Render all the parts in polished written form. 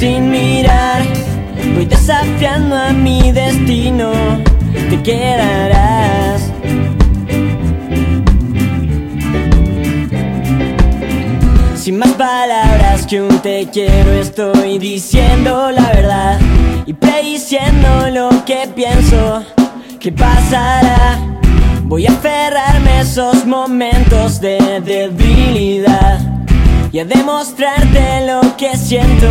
sin mirar. Voy desafiando a mi destino. Te quedarás. Sin más palabras que un te quiero, estoy diciendo la verdad y prediciendo lo que pienso que pasará. Voy a aferrarme a esos momentos de debilidad y a demostrarte lo que siento.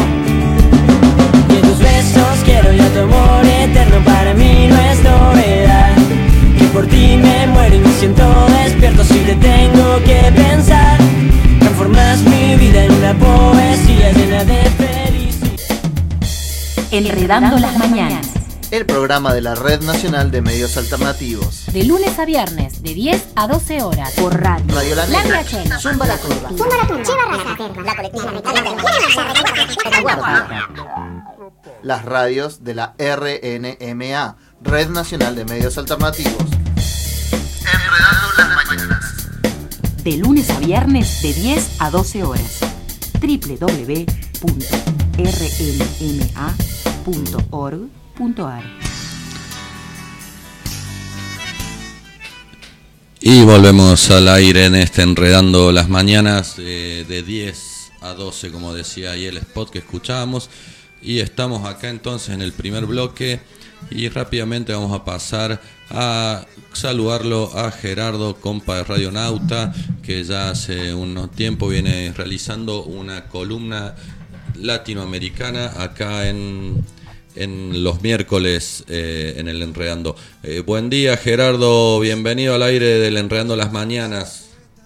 Y en tus besos quiero ya tu amor eterno, para mí no es novedad. Que por ti me muero y me siento despierto si te tengo que pensar. Transformas mi vida en una poesía llena de felicidad. Enredando las mañanas. El programa de la Red Nacional de Medios Alternativos. De lunes a viernes, de 10 a 12 horas. Por radio. Radio La Negra. Zumba la Curva. Zumba la Curva. Lleva raza. La colectiva. Las radios de la RNMA, Red Nacional de Medios Alternativos. Enredando las mañanas. De lunes a viernes, de 10 a 12 horas. www.rnma.org.ar. Y volvemos al aire en este Enredando las Mañanas, de 10 a 12, como decía ahí el spot que escuchábamos. Y estamos acá entonces en el primer bloque y rápidamente vamos a pasar a saludarlo a Gerardo, compa de Radionauta, que ya hace un tiempo viene realizando una columna latinoamericana acá en los miércoles en el Enredando. Buen día, Gerardo, bienvenido al aire del Enredando las Mañanas.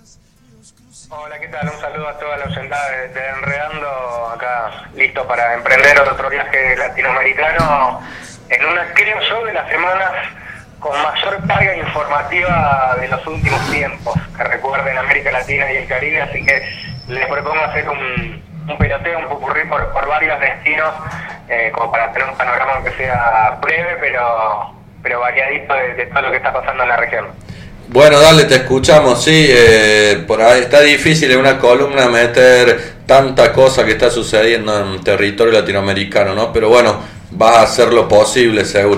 Hola, ¿qué tal? Un saludo a toda la oyentada de Enredando, acá listo para emprender otro viaje latinoamericano en una, creo yo, de las semanas con mayor carga informativa de los últimos tiempos que recuerden América Latina y el Caribe, así que les propongo hacer un peloteo, un popurrí por varios destinos, como para tener un panorama aunque sea breve, pero variadito de todo lo que está pasando en la región. Bueno, dale, te escuchamos, sí, por ahí está difícil en una columna meter tanta cosa que está sucediendo en territorio latinoamericano, ¿no? Pero bueno, vas a hacer lo posible, seguro.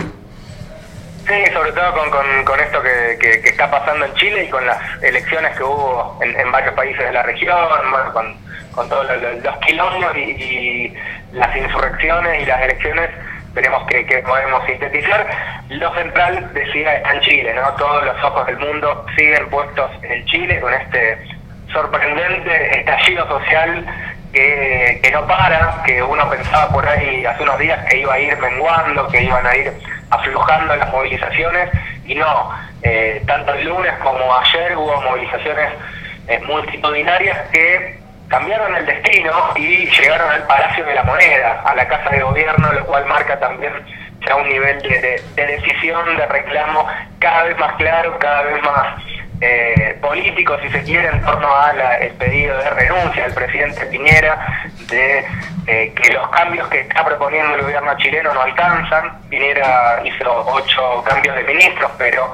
Sí, sobre todo con esto que está pasando en Chile y con las elecciones que hubo en varios países de la región, bueno, con todos los quilombos y las insurrecciones y las elecciones. Esperemos que podemos sintetizar. Lo central, decía, está en Chile, ¿no? Todos los ojos del mundo siguen puestos en Chile con este sorprendente estallido social que no para, que uno pensaba por ahí hace unos días que iba a ir menguando, que iban a ir aflojando las movilizaciones, y no. Tanto el lunes como ayer hubo movilizaciones multitudinarias que cambiaron el destino y llegaron al Palacio de la Moneda, a la Casa de Gobierno, lo cual marca también ya un nivel de decisión, de reclamo cada vez más claro, cada vez más político, si se quiere, en torno al pedido de renuncia del presidente Piñera, de que los cambios que está proponiendo el gobierno chileno no alcanzan. Piñera hizo 8 cambios de ministros, pero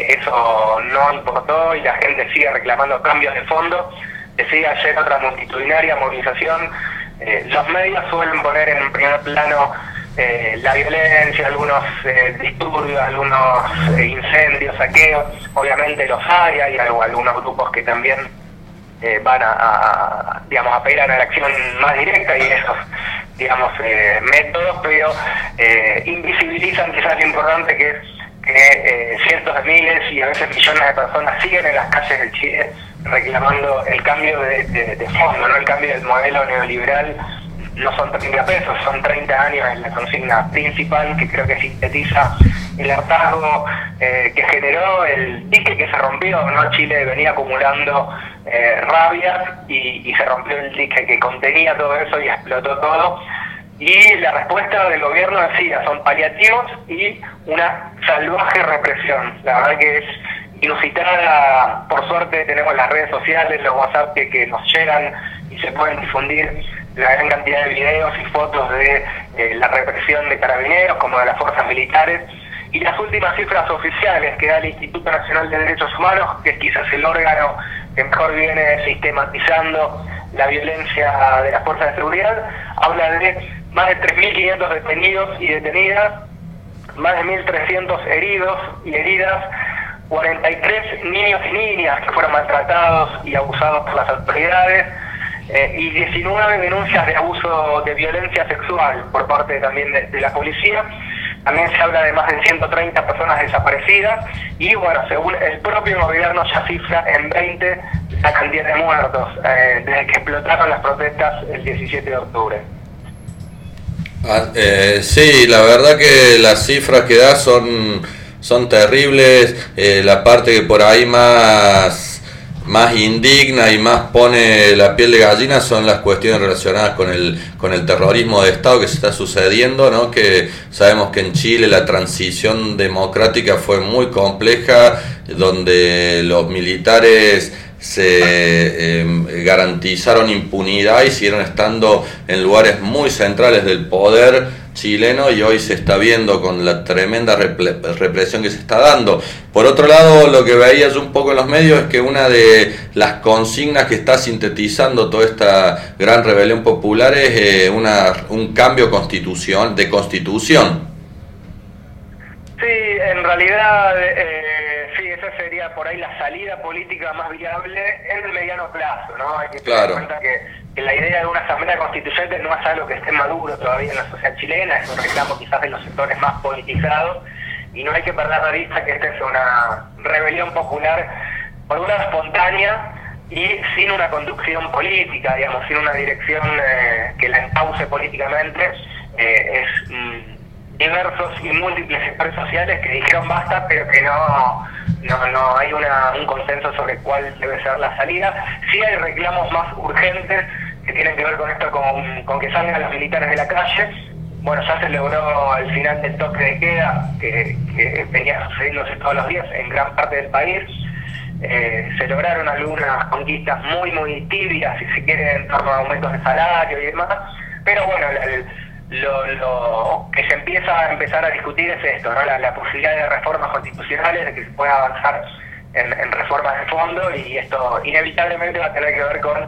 eso no importó y la gente sigue reclamando cambios de fondo. Decía ayer otra multitudinaria movilización. Los medios suelen poner en primer plano la violencia, algunos disturbios, algunos incendios, saqueos. Obviamente los hay algunos grupos que también van a apelar a la acción más directa y esos, métodos, pero invisibilizan quizás lo importante que es que cientos de miles y a veces millones de personas siguen en las calles de Chile reclamando el cambio de fondo, no el cambio del modelo neoliberal. No son 30 pesos, son 30 años en la consigna principal, que creo que sintetiza el hartazgo que generó el dique que se rompió, ¿no? Chile venía acumulando rabia y se rompió el dique que contenía todo eso y explotó todo. Y la respuesta del gobierno decía, son paliativos y una salvaje represión. La verdad que es inusitada. Por suerte tenemos las redes sociales, los WhatsApp que nos llegan y se pueden difundir la gran cantidad de videos y fotos de la represión de carabineros como de las fuerzas militares, y las últimas cifras oficiales que da el Instituto Nacional de Derechos Humanos, que es quizás el órgano que mejor viene sistematizando la violencia de las fuerzas de seguridad, habla de más de 3.500 detenidos y detenidas, más de 1.300 heridos y heridas, 43 niños y niñas que fueron maltratados y abusados por las autoridades, y 19 denuncias de abuso de violencia sexual por parte también de la policía. También se habla de más de 130 personas desaparecidas y, bueno, según el propio gobierno ya cifra en 20 la cantidad de muertos desde que explotaron las protestas el 17 de octubre. Sí, la verdad que las cifras que da son terribles. La parte que por ahí más indigna y más pone la piel de gallina son las cuestiones relacionadas con el terrorismo de Estado que se está sucediendo, ¿no? Que sabemos que en Chile la transición democrática fue muy compleja, donde los militares se garantizaron impunidad y siguieron estando en lugares muy centrales del poder chileno, y hoy se está viendo con la tremenda represión que se está dando. Por otro lado, lo que veía yo un poco en los medios es que una de las consignas que está sintetizando toda esta gran rebelión popular es un cambio de constitución. Sí, en realidad sí, esa sería por ahí la salida política más viable en el mediano plazo, ¿no? Hay que tener en cuenta que la idea de una asamblea constituyente no es algo que esté maduro todavía en la sociedad chilena, es un reclamo quizás de los sectores más politizados, y no hay que perder de vista que esta es una rebelión popular por una espontánea y sin una conducción política, digamos, sin una dirección que la encauce políticamente. Es diversos y múltiples sectores sociales que dijeron basta, pero que no hay un consenso sobre cuál debe ser la salida. Sí hay reclamos más urgentes que tienen que ver con esto, con que salgan los militares de la calle. Bueno, ya se logró el final del toque de queda, que venía sucediéndose todos los días en gran parte del país. Se lograron algunas conquistas muy tibias, si se quiere, en torno a aumentos de salario y demás, pero bueno, lo que se empieza a discutir es esto, ¿no? La posibilidad de reformas constitucionales, de que se pueda avanzar en reformas de fondo, y esto inevitablemente va a tener que ver con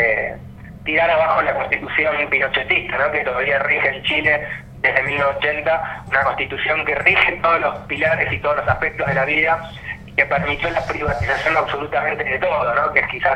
tirar abajo la constitución pinochetista, ¿no? Que todavía rige en Chile desde 1980, una constitución que rige todos los pilares y todos los aspectos de la vida, y que permitió la privatización absolutamente de todo, ¿no? Que es quizás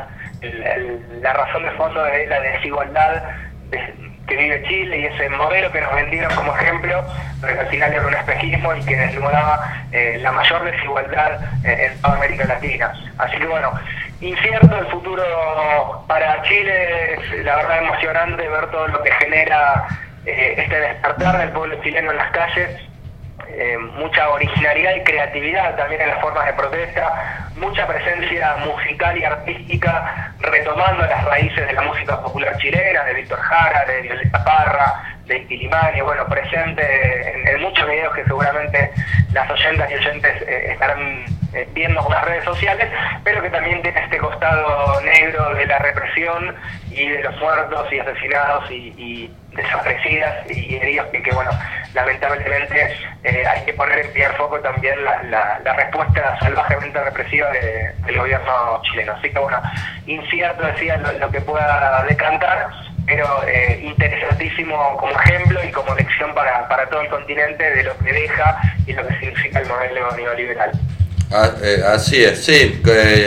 la razón de fondo de la desigualdad que vive Chile, y ese modelo que nos vendieron como ejemplo, pero que al final era un espejismo y que desnudaba la mayor desigualdad en toda América Latina. Así que bueno, incierto el futuro para Chile. Es la verdad emocionante ver todo lo que genera este despertar del pueblo chileno en las calles. Mucha originalidad y creatividad también en las formas de protesta, mucha presencia musical y artística, retomando las raíces de la música popular chilena, de Víctor Jara, de Violeta Parra, de Inti Illimani, bueno, presente en muchos videos que seguramente las oyentas y oyentes estarán viendo en las redes sociales, pero que también tiene este costado negro de la represión y de los muertos y asesinados y desaparecidas y heridos, que bueno, lamentablemente hay que poner en primer foco también la respuesta salvajemente represiva del gobierno chileno. Así que bueno, incierto decía lo que pueda decantar, pero interesantísimo como ejemplo y como lección para todo el continente de lo que deja y lo que significa el modelo neoliberal. Así es, sí,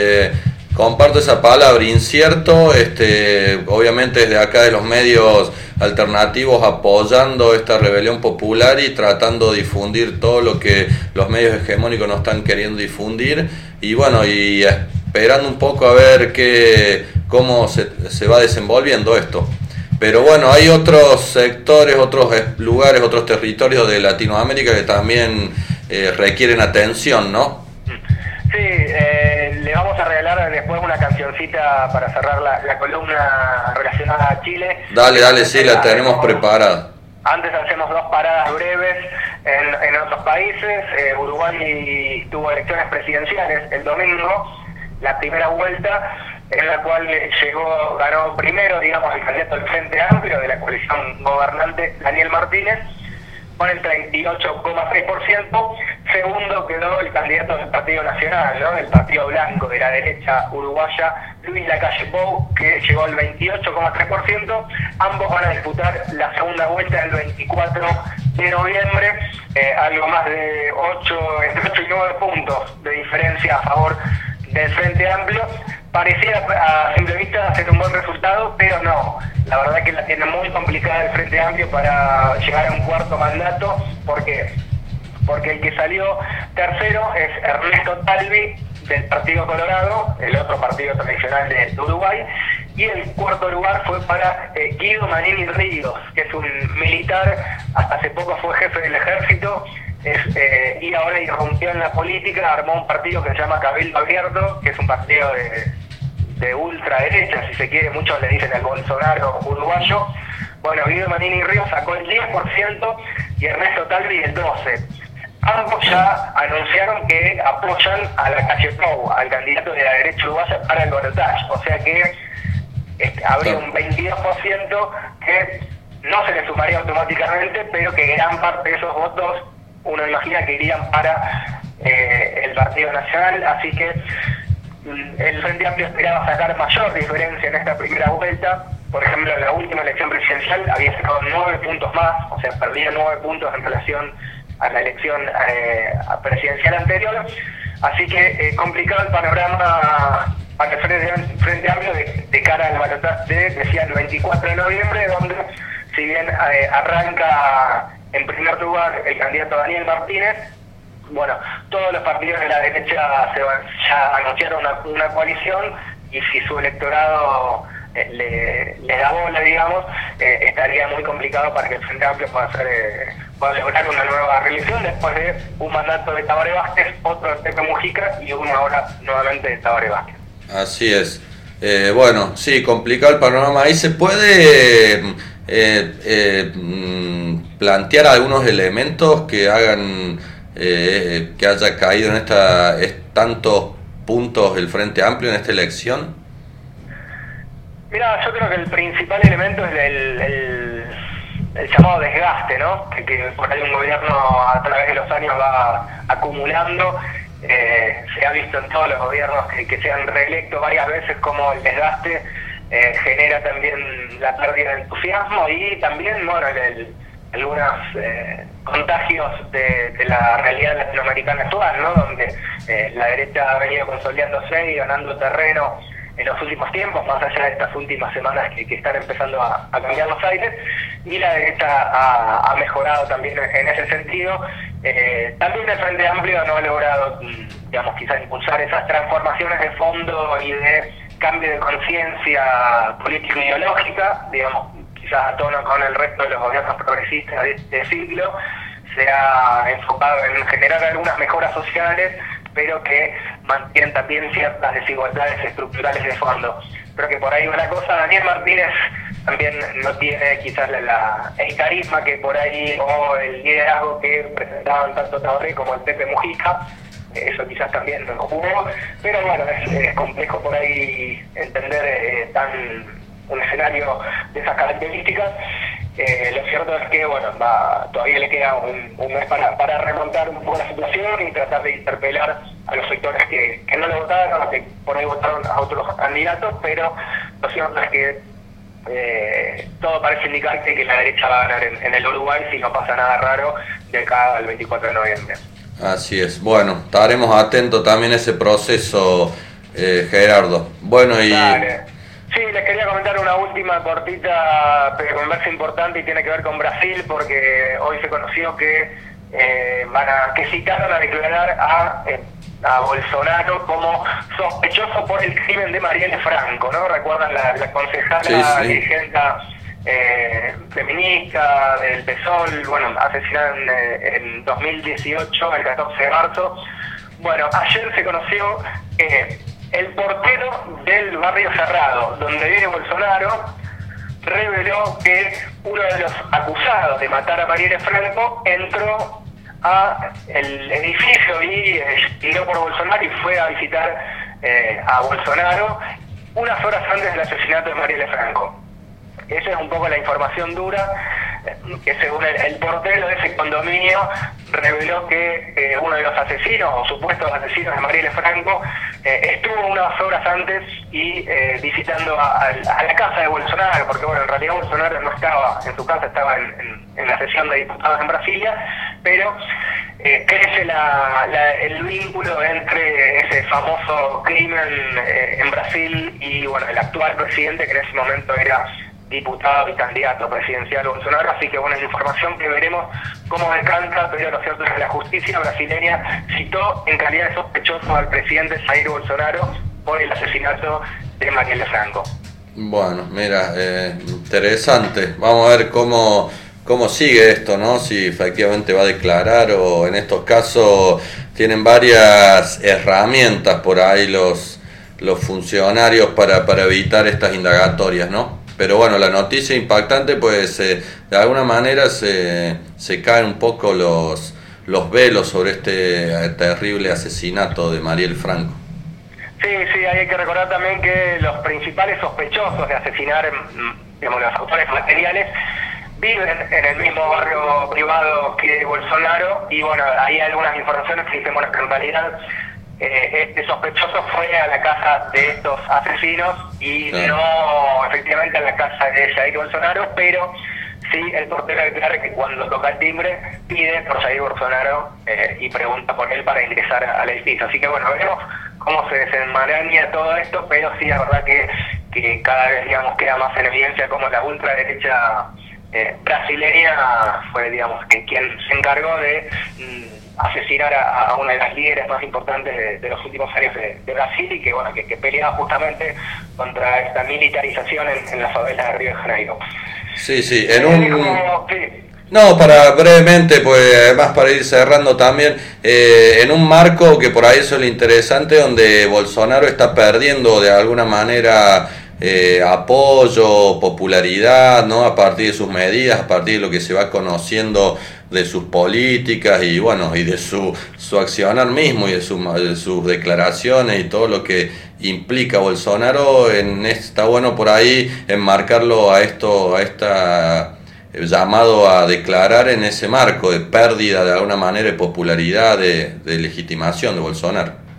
comparto esa palabra, incierto. Obviamente desde acá de los medios alternativos apoyando esta rebelión popular y tratando de difundir todo lo que los medios hegemónicos no están queriendo difundir, y bueno, y esperando un poco a ver cómo se va desenvolviendo esto. Pero bueno, hay otros sectores, otros lugares, otros territorios de Latinoamérica que también requieren atención, ¿no? Sí, le vamos a regalar después una cancioncita para cerrar la columna relacionada a Chile. Dale, sí, la tenemos preparada. Antes hacemos dos paradas breves en otros países. Uruguay tuvo elecciones presidenciales el domingo, la primera vuelta, en la cual ganó primero, digamos, el candidato del Frente Amplio de la coalición gobernante, Daniel Martínez, con el 38,6%, Segundo quedó el candidato del Partido Nacional, ¿no? Del Partido Blanco de la derecha uruguaya, Luis Lacalle Pou, que llegó al 28,3%. Ambos van a disputar la segunda vuelta el 24 de noviembre, algo más de entre 8 y 9 puntos de diferencia a favor del Frente Amplio. Pareciera a simple vista ser un buen resultado, pero no. La verdad que la tiene muy complicada el Frente Amplio para llegar a un cuarto mandato. ¿Por qué? Porque el que salió tercero es Ernesto Talvi, del Partido Colorado, el otro partido tradicional de Uruguay, y el cuarto lugar fue para Guido Manini Ríos, que es un militar, hasta hace poco fue jefe del ejército, y ahora irrumpió en la política, armó un partido que se llama Cabildo Abierto, que es un partido de ultraderecha, si se quiere, muchos le dicen el Bolsonaro uruguayo. Bueno, Guido Manini Ríos sacó el 10% y Ernesto Talvi el 12%. Ambos ya anunciaron que apoyan a Lacalle Pou, al candidato de la derecha uruguaya, para el balotaje. O sea que habría un 22% que no se le sumaría automáticamente, pero que gran parte de esos votos uno imagina que irían para el Partido Nacional. Así que el Frente Amplio esperaba sacar mayor diferencia en esta primera vuelta. Por ejemplo, en la última elección presidencial había sacado 9 puntos más, o sea, perdía 9 puntos en relación a la elección presidencial anterior. Así que complicado el panorama para el Frente Amplio de cara al balotaje decía el 24 de noviembre, donde si bien arranca en primer lugar el candidato Daniel Martínez, bueno, todos los partidos de la derecha ya anunciaron una coalición, y si su electorado le da bola, digamos, estaría muy complicado para que el Frente Amplio pueda lograr una nueva reelección después de un mandato de Tabaré Vázquez, otro de Pepe Mujica y uno ahora nuevamente de Tabaré Vázquez. Así es. Bueno, sí, complicado el panorama. Ahí se puede plantear algunos elementos que hagan que haya caído en tantos puntos el Frente Amplio en esta elección. Mira, yo creo que el principal elemento es el llamado desgaste, ¿no? Que por ahí un gobierno a través de los años va acumulando. Se ha visto en todos los gobiernos que se han reelecto varias veces como el desgaste genera también la pérdida de entusiasmo y también, bueno, algunos contagios de la realidad latinoamericana actual, ¿no? Donde la derecha ha venido consolidándose y ganando terreno en los últimos tiempos, más allá de estas últimas semanas que están empezando a cambiar los aires, y la derecha ha mejorado también en ese sentido. También el Frente Amplio no ha logrado, digamos, quizás impulsar esas transformaciones de fondo y de cambio de conciencia político-ideológica, digamos, quizás a tono con el resto de los gobiernos progresistas de este siglo. Se ha enfocado en generar algunas mejoras sociales, pero que mantienen también ciertas desigualdades estructurales de fondo. Creo que por ahí va la cosa. Daniel Martínez también no tiene quizás el carisma que por ahí, o el liderazgo que presentaban tanto Tabaré como el Pepe Mujica. Eso quizás también no jugó, pero bueno, es complejo por ahí entender un escenario de esas características. Lo cierto es que bueno, todavía le queda un mes para remontar un poco la situación y tratar de interpelar a los sectores que no le votaron, o que por ahí votaron a otros candidatos, pero lo cierto es que todo parece indicar que la derecha va a ganar en el Uruguay si no pasa nada raro de acá al 24 de noviembre. Así es. Bueno, estaremos atentos también a ese proceso, Gerardo. Bueno, y... Dale. Sí, les quería comentar una última cortita conversa importante y tiene que ver con Brasil, porque hoy se conoció que citaron a declarar a Bolsonaro como sospechoso por el crimen de Marielle Franco, ¿no? ¿Recuerdan la concejala dirigente feminista del PSOL? Bueno, asesinaron en 2018, el 14 de marzo. Bueno, ayer se conoció que el portero del barrio Cerrado, donde vive Bolsonaro, reveló que uno de los acusados de matar a Marielle Franco entró a el edificio y tiró por Bolsonaro y fue a visitar a Bolsonaro unas horas antes del asesinato de Marielle Franco. Esa es un poco la información dura. que según el portero de ese condominio reveló que uno de los asesinos o supuestos asesinos de Marielle Franco estuvo unas horas antes y visitando a la casa de Bolsonaro, porque bueno, en realidad Bolsonaro no estaba en su casa, estaba en la sesión de diputados en Brasilia, pero crece el vínculo entre ese famoso crimen en Brasil y bueno, el actual presidente, que en ese momento era diputado y candidato presidencial Bolsonaro. Así que bueno, es información que veremos cómo decanta, pero lo cierto es que la justicia brasileña citó en calidad de sospechoso al presidente Jair Bolsonaro por el asesinato de Marielle Franco. Bueno, mira, interesante. Vamos a ver cómo sigue esto, ¿no? Si efectivamente va a declarar, o en estos casos tienen varias herramientas por ahí los funcionarios para evitar estas indagatorias, ¿no? Pero bueno, la noticia impactante, pues de alguna manera se caen un poco los velos sobre este terrible asesinato de Marielle Franco. Sí, hay que recordar también que los principales sospechosos de asesinar, digamos, los autores materiales, viven en el mismo barrio privado que Bolsonaro, y bueno, hay algunas informaciones que dicen, bueno, que en realidad este sospechoso fue a la casa de estos asesinos y no efectivamente a la casa de Jair Bolsonaro, pero sí el portero declara que cuando toca el timbre pide por Jair Bolsonaro y pregunta por él para ingresar al edificio. Así que bueno, veremos cómo se desenmaraña todo esto, pero sí es verdad que cada vez, digamos, queda más en evidencia como la ultraderecha brasileña fue, digamos, que quien se encargó de asesinar a una de las líderes más importantes de los últimos años de Brasil, y que bueno, que peleaba justamente contra esta militarización en la favela de Río de Janeiro. Sí, No, para brevemente, pues además para ir cerrando también, en un marco que por ahí eso es lo interesante, donde Bolsonaro está perdiendo de alguna manera apoyo, popularidad, ¿no? A partir de sus medidas, a partir de lo que se va conociendo de sus políticas y bueno, y de su accionar mismo y de sus declaraciones y todo lo que implica Bolsonaro. Está bueno por ahí enmarcarlo a esta llamado a declarar en ese marco de pérdida de alguna manera de popularidad, de legitimación de Bolsonaro.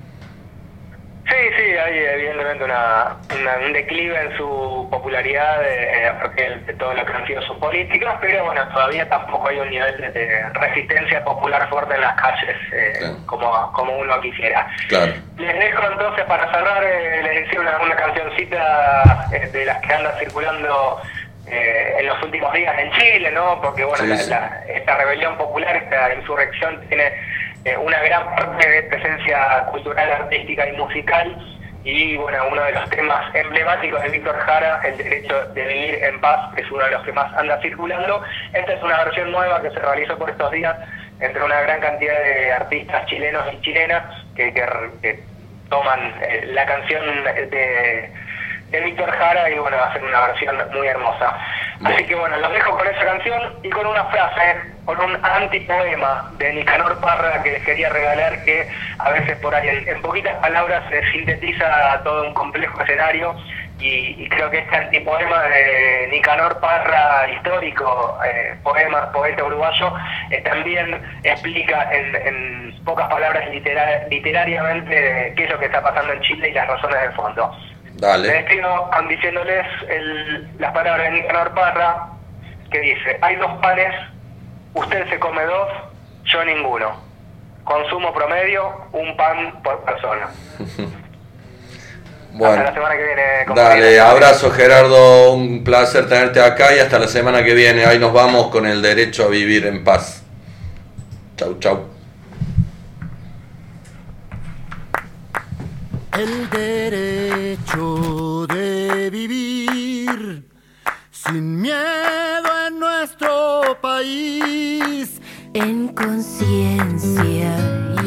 Sí, hay evidentemente un declive en su popularidad de todo lo que han sido sus políticas, pero bueno, todavía tampoco hay un nivel de resistencia popular fuerte en las calles como uno quisiera. Claro. Les dejo entonces para cerrar, les decía una cancioncita de las que anda circulando en los últimos días en Chile, ¿no? Porque bueno, esta rebelión popular, esta insurrección tiene una gran parte de presencia cultural, artística y musical, y bueno, uno de los temas emblemáticos de Víctor Jara, el derecho de vivir en paz, es uno de los que más anda circulando. Esta es una versión nueva que se realizó por estos días entre una gran cantidad de artistas chilenos y chilenas que toman la canción de Víctor Jara y bueno, hacen una versión muy hermosa. Así que bueno, los dejo con esa canción y con una frase, con un antipoema de Nicanor Parra que les quería regalar, que a veces por ahí en poquitas palabras se sintetiza todo un complejo escenario, y creo que este antipoema de Nicanor Parra, histórico poeta uruguayo, también explica en pocas palabras literariamente qué es lo que está pasando en Chile y las razones de fondo. Dale. Me despido diciéndoles las palabras de Nicanor Parra, que dice: hay 2 panes, usted se come 2, yo ninguno. Consumo promedio, 1 pan por persona. Bueno, hasta la semana que viene. Dale, abrazo Gerardo, un placer tenerte acá y hasta la semana que viene. Ahí nos vamos con el derecho a vivir en paz. Chau. El derecho de vivir sin miedo en nuestro país, en conciencia